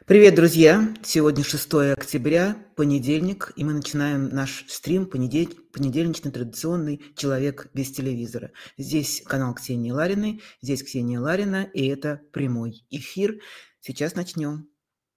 Привет, друзья! Сегодня 6 октября, понедельник, и мы начинаем наш стрим понедельничный, традиционный «Человек без телевизора». Здесь канал Ксении Лариной, здесь Ксения Ларина, и это прямой эфир. Сейчас начнем.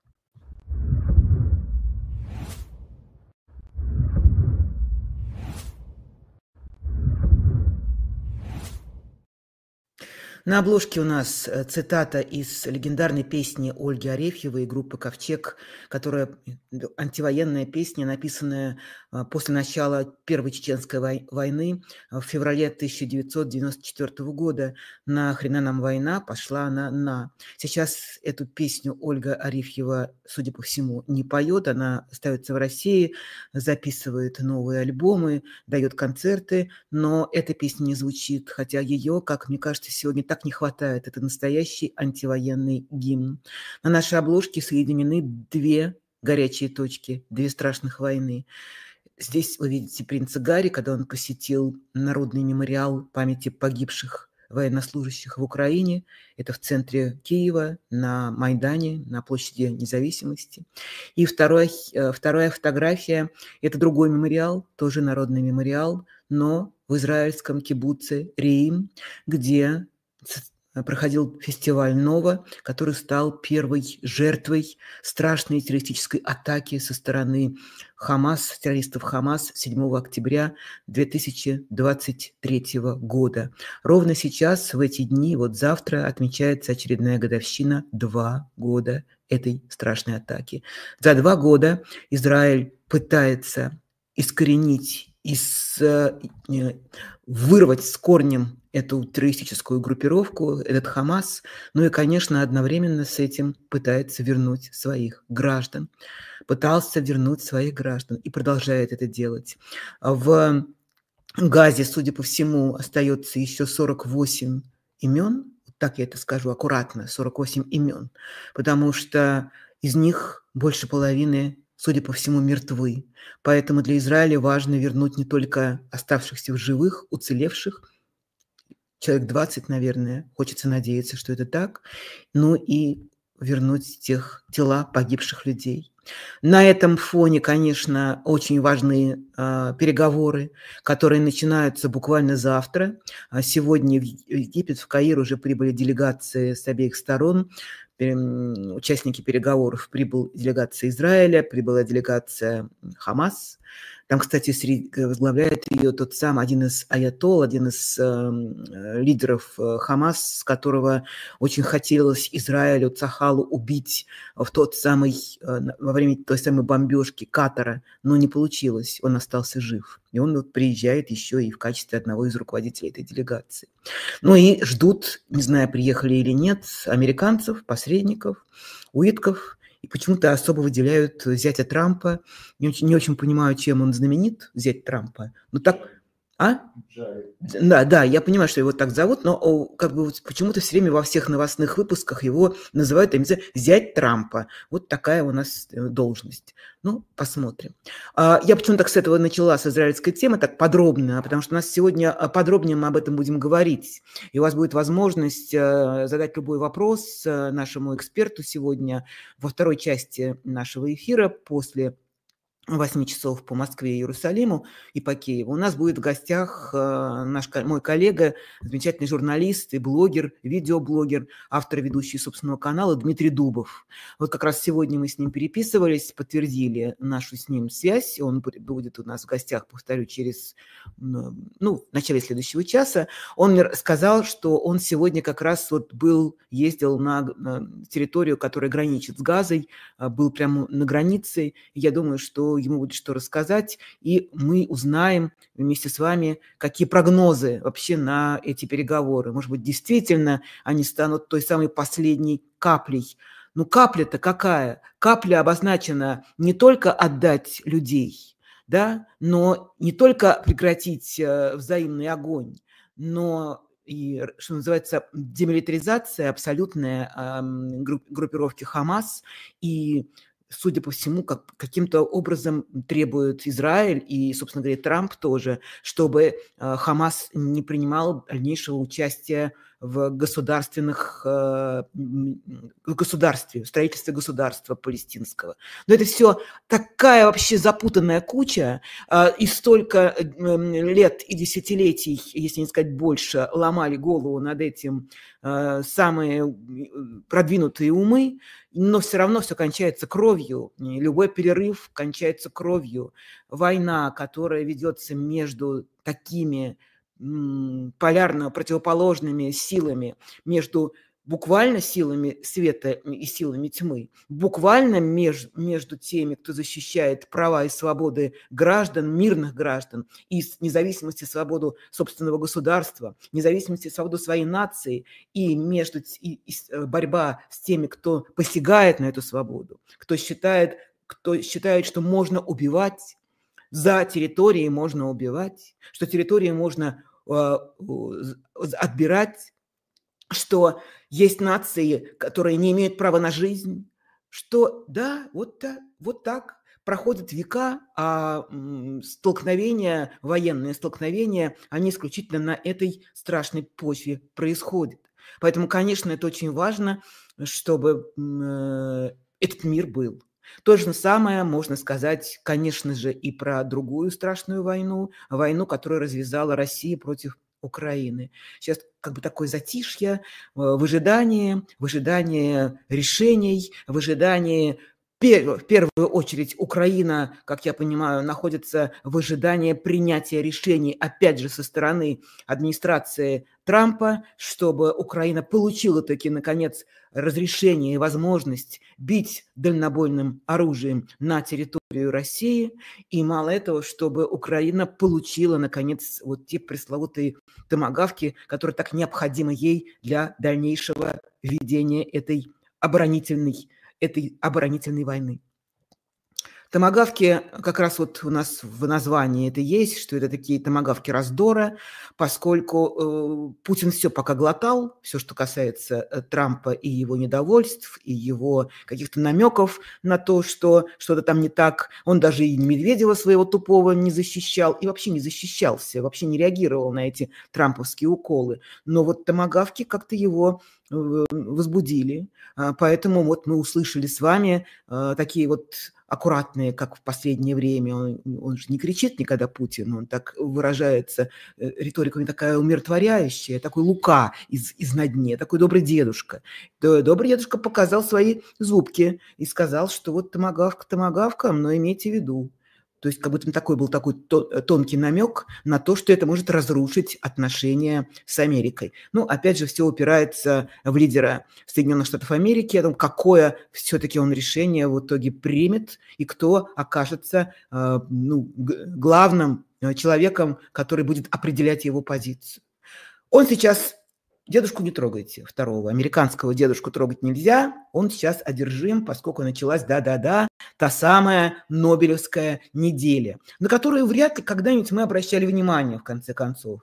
На обложке у нас цитата из легендарной песни Ольги Арефьевой и группы «Ковчег», которая антивоенная песня, написанная после начала Первой Чеченской войны в феврале 1994 года. «Нахрена нам война? Пошла она на». Сейчас эту песню Ольга Арефьева, судя по всему, не поет. Она остается в России, записывает новые альбомы, дает концерты, но эта песня не звучит, хотя ее, как мне кажется, сегодня так не хватает. Это настоящий антивоенный гимн. На нашей обложке соединены две горячие точки, две страшных войны. Здесь вы видите принца Гарри, когда он посетил Народный мемориал памяти погибших военнослужащих в Украине. Это в центре Киева, на Майдане, на площади Независимости. И вторая фотография – это другой мемориал, тоже Народный мемориал, но в израильском кибуце Реим, где проходил фестиваль «Нова», который стал первой жертвой страшной террористической атаки со стороны Хамас, террористов Хамас 7 октября 2023 года. Ровно сейчас, в эти дни, вот завтра, отмечается очередная годовщина, 2 года этой страшной атаки. За 2 года Израиль пытается искоренить, вырвать с корнем эту террористическую группировку, этот Хамас, ну и, конечно, одновременно с этим пытается вернуть своих граждан. Пытался вернуть своих граждан и продолжает это делать. В Газе, судя по всему, остается еще 48 имен, так я это скажу аккуратно, 48 имен, потому что из них больше половины, судя по всему, мертвы. Поэтому для Израиля важно вернуть не только оставшихся в живых, уцелевших, человек 20, наверное, хочется надеяться, что это так, ну и вернуть тех тела погибших людей. На этом фоне, конечно, очень важны переговоры, которые начинаются буквально завтра. Сегодня в Египет, в Каир уже прибыли делегации с обеих сторон. Участники переговоров прибыла делегация Израиля, прибыла делегация Хамас. Там, кстати, возглавляет ее тот сам один из аятолл, один из лидеров Хамас, с которого очень хотелось Израилю, Цахалу убить во время той самой бомбежки Катара, но не получилось, он остался жив. И он приезжает еще и в качестве одного из руководителей этой делегации. Ну и ждут, не знаю, приехали или нет, американцев, посредников, уитков, и почему-то особо выделяют зятя Трампа. Не очень понимаю, чем он знаменит, зять Трампа. Но так... Да, я понимаю, что его так зовут, но как бы почему-то все время во всех новостных выпусках его называют зять Трампа. Вот такая у нас должность. Ну, посмотрим. Я почему-то с этого начала, с израильской темы, так подробно, потому что у нас сегодня подробнее мы об этом будем говорить. И у вас будет возможность задать любой вопрос нашему эксперту сегодня во второй части нашего эфира после 8 часов по Москве и Иерусалиму и по Киеву. У нас будет в гостях мой коллега, замечательный журналист и блогер, видеоблогер, автор и ведущий собственного канала Дмитрий Дубов. Вот как раз сегодня мы с ним переписывались, подтвердили нашу с ним связь. Он будет у нас в гостях, повторю, в начале следующего часа. Он мне сказал, что он сегодня как раз ездил на территорию, которая граничит с Газой, был прямо на границе. Я думаю, что ему будет что рассказать, и мы узнаем вместе с вами, какие прогнозы вообще на эти переговоры. Может быть, действительно они станут той самой последней каплей. Ну, капля-то какая? Капля обозначена не только отдать людей, да, но не только прекратить взаимный огонь, но и, что называется, демилитаризация абсолютная группировки Хамас, и судя по всему, каким-то образом требует Израиль и, собственно говоря, Трамп тоже, чтобы Хамас не принимал дальнейшего участия в государственных, в государстве, в строительстве государства палестинского. Но это все такая вообще запутанная куча, и столько лет и десятилетий, если не сказать больше, ломали голову над этим самые продвинутые умы, но все равно все кончается кровью. И любой перерыв кончается кровью. Война, которая ведется между такими полярно противоположными силами, между буквально силами света и силами тьмы, буквально между теми, кто защищает права и свободы граждан, мирных граждан, и независимость и свободу собственного государства, независимость и свободу своей нации, и между борьба с теми, кто посягает на эту свободу, кто считает, что можно убивать, за территории можно убивать, что территории можно отбирать, что есть нации, которые не имеют права на жизнь, что да, вот так проходят века, а столкновения, военные столкновения, они исключительно на этой страшной почве происходят. Поэтому, конечно, это очень важно, чтобы этот мир был. То же самое можно сказать, конечно же, и про другую страшную войну, войну, которую развязала Россия против Украины. Сейчас как бы такое затишье, в ожидании решений, в ожидании, в первую очередь, Украина, как я понимаю, находится в ожидании принятия решений, опять же, со стороны администрации Трампа, чтобы Украина получила таки, наконец, разрешение и возможность бить дальнобойным оружием на территорию России. И мало этого, чтобы Украина получила, наконец, вот те пресловутые томагавки, которые так необходимы ей для дальнейшего ведения этой оборонительной войны. Томагавки, как раз вот у нас в названии это есть, что это такие томагавки раздора, поскольку Путин все пока глотал, все, что касается Трампа и его недовольств, и его каких-то намеков на то, что что-то там не так. Он даже и Медведева своего тупого не защищал, и вообще не защищался, вообще не реагировал на эти трамповские уколы. Но вот томагавки как-то его возбудили, поэтому вот мы услышали с вами такие вот аккуратные, как в последнее время. Он же не кричит никогда, Путин, он так выражается, риторика у него такая умиротворяющая, такой Лука из на дне, такой добрый дедушка. Добрый дедушка показал свои зубки и сказал, что вот томагавка, но имейте в виду. То есть как будто такой был такой тонкий намек на то, что это может разрушить отношения с Америкой. Ну, опять же, все упирается в лидера Соединенных Штатов Америки, о том, какое все-таки он решение в итоге примет и кто окажется главным человеком, который будет определять его позицию. Он сейчас... Дедушку не трогайте, второго. Американского дедушку трогать нельзя. Он сейчас одержим, поскольку началась, та самая Нобелевская неделя, на которую вряд ли когда-нибудь мы обращали внимание, в конце концов.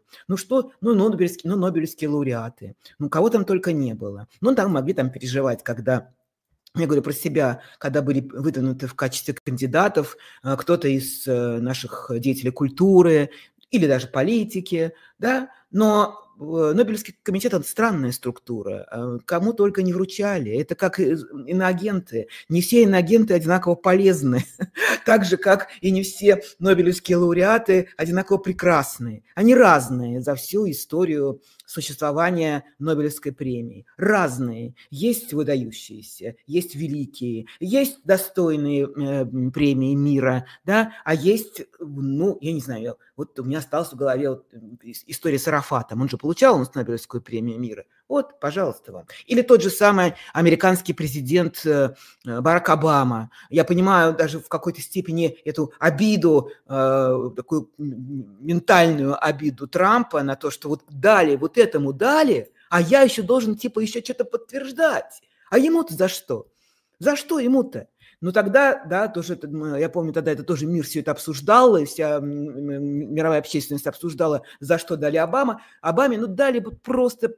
Нобелевские лауреаты. Кого там только не было. Там могли переживать, когда... Я говорю про себя, когда были выдвинуты в качестве кандидатов кто-то из наших деятелей культуры или даже политики, да, но Нобелевский комитет – это странная структура, кому только не вручали, это как иноагенты, не все иноагенты одинаково полезны, так же, как и не все нобелевские лауреаты одинаково прекрасные, они разные за всю историю существования Нобелевской премии. Разные. Есть выдающиеся, есть великие, есть достойные премии мира, да, а есть, я не знаю, вот у меня осталась в голове вот история с Арафатом. Он же получал Нобелевскую премию мира. Вот, пожалуйста, вам. Или тот же самый американский президент Барак Обама. Я понимаю даже в какой-то степени эту обиду, такую ментальную обиду Трампа на то, что вот дали, вот этому дали, а я еще должен еще что-то подтверждать. А ему-то за что? За что ему-то? Тогда, да, тоже, я помню, тогда это тоже мир все это обсуждал, и вся мировая общественность обсуждала, за что дали Обаме, дали бы просто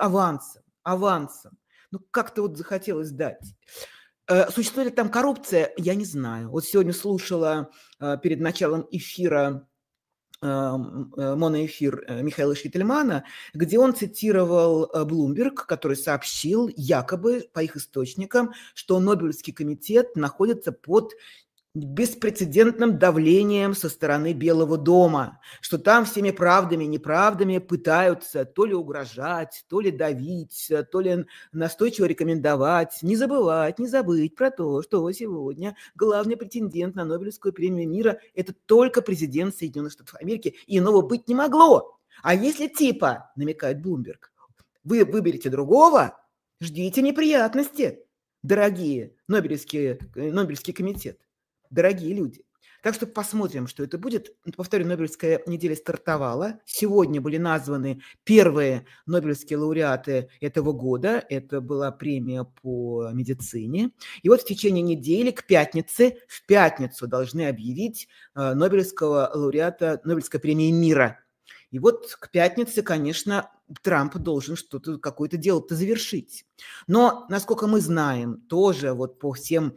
авансом. Как-то вот захотелось дать. Существует ли там коррупция? Я не знаю. Вот сегодня слушала перед началом эфира моноэфир Михаила Шительмана, где он цитировал Bloomberg, который сообщил якобы по их источникам, что Нобелевский комитет находится под беспрецедентным давлением со стороны Белого дома, что там всеми правдами и неправдами пытаются то ли угрожать, то ли давить, то ли настойчиво рекомендовать, не забыть про то, что сегодня главный претендент на Нобелевскую премию мира – это только президент Соединенных Штатов Америки, и иного быть не могло. А если типа, намекает Блумберг, вы выберете другого, ждите неприятности, дорогие Нобелевский комитет. Дорогие люди. Так что посмотрим, что это будет. Повторю, Нобелевская неделя стартовала. Сегодня были названы первые Нобелевские лауреаты этого года. Это была премия по медицине. И вот в течение недели в пятницу должны объявить Нобелевского лауреата Нобелевской премии мира. И вот к пятнице, конечно, Трамп должен что-то, какое-то дело-то завершить. Но, насколько мы знаем, тоже вот по всем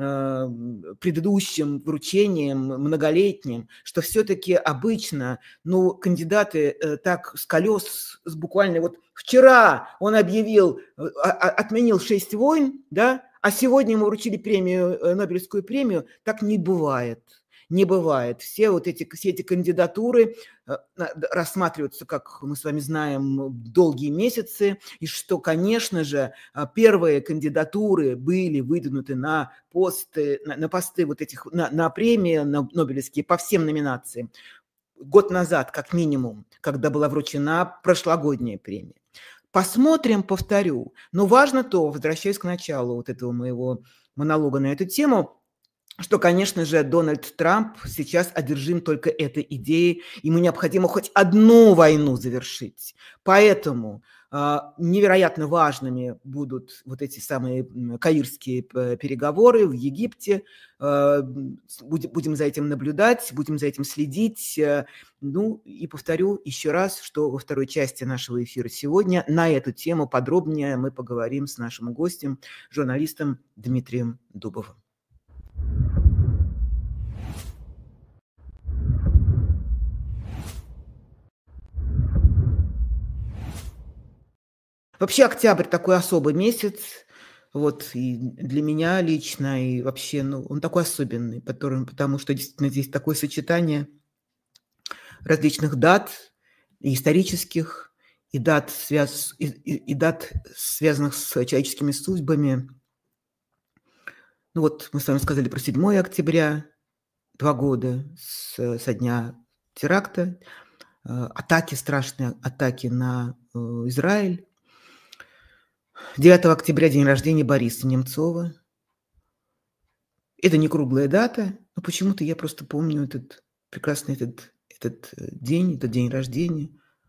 предыдущим вручениям многолетним, что все-таки обычно, кандидаты так с колес, буквально вот вчера он объявил, отменил 6 войн, да, а сегодня ему вручили Нобелевскую премию, так не бывает. Не бывает. Все эти кандидатуры рассматриваются, как мы с вами знаем, долгие месяцы, и что, конечно же, первые кандидатуры были выдвинуты на посты на премии на Нобелевские по всем номинациям год назад, как минимум, когда была вручена прошлогодняя премия. Посмотрим, повторю. Но важно то, возвращаясь к началу вот этого моего монолога на эту тему, что, конечно же, Дональд Трамп сейчас одержим только этой идеей. Ему необходимо хоть одну войну завершить. Поэтому невероятно важными будут вот эти самые каирские переговоры в Египте. Будем за этим наблюдать, будем за этим следить. И повторю еще раз, что во второй части нашего эфира сегодня на эту тему подробнее мы поговорим с нашим гостем, журналистом Дмитрием Дубовым. Вообще октябрь такой особый месяц, вот, и для меня лично, и вообще, он такой особенный, потому что действительно здесь такое сочетание различных дат, и исторических, и дат, связанных с человеческими судьбами. Мы с вами сказали про 7 октября, 2 года со дня теракта, страшные атаки на Израиль. 9 октября день рождения Бориса Немцова. Это не круглая дата, но почему-то я просто помню этот прекрасный этот день рождения.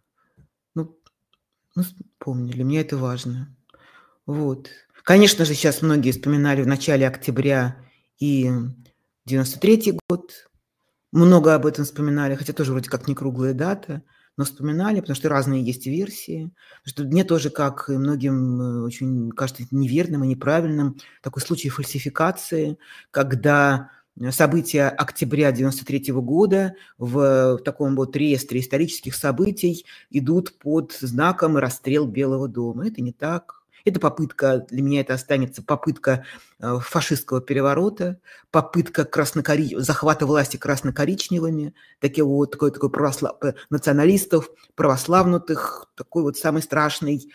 Помню, для меня это важно. Вот. Конечно же, сейчас многие вспоминали в начале октября и 93-й год. Много об этом вспоминали, хотя тоже вроде как не круглая дата, но вспоминали, потому что разные есть версии. Потому что мне тоже, как и многим, очень кажется неверным и неправильным такой случай фальсификации, когда события октября 93 года в таком вот реестре исторических событий идут под знаком расстрел Белого дома. Это не так. Это попытка, для меня это останется попытка фашистского переворота, попытка захвата власти красно-коричневыми, такой националистов, православнутых, такой вот самый страшный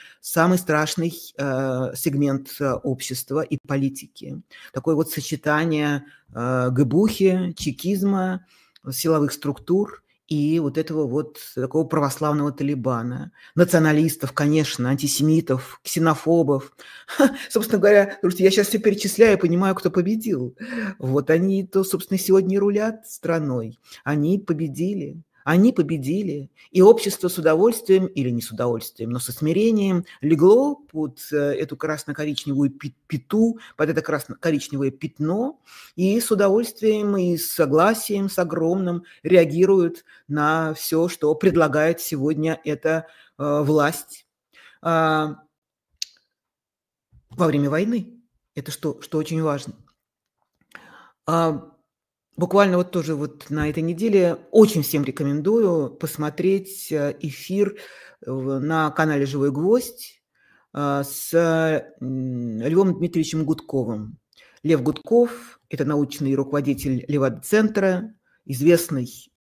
сегмент общества и политики. Такое вот сочетание гэбухи, чекизма, силовых структур и вот этого вот такого православного талибана, националистов, конечно, антисемитов, ксенофобов. Собственно говоря, потому что я сейчас все перечисляю и понимаю, кто победил. Вот они-то, собственно, сегодня и рулят страной. Они победили. И общество с удовольствием, или не с удовольствием, но со смирением легло под эту красно-коричневую пяту, под это красно-коричневое пятно, и с удовольствием и с согласием, с огромным реагируют на все, что предлагает сегодня эта власть во время войны. Это что очень важно. Буквально вот тоже вот на этой неделе очень всем рекомендую посмотреть эфир на канале «Живой гвоздь» с Львом Дмитриевичем Гудковым. Лев Гудков – это научный руководитель Левада-центра, известный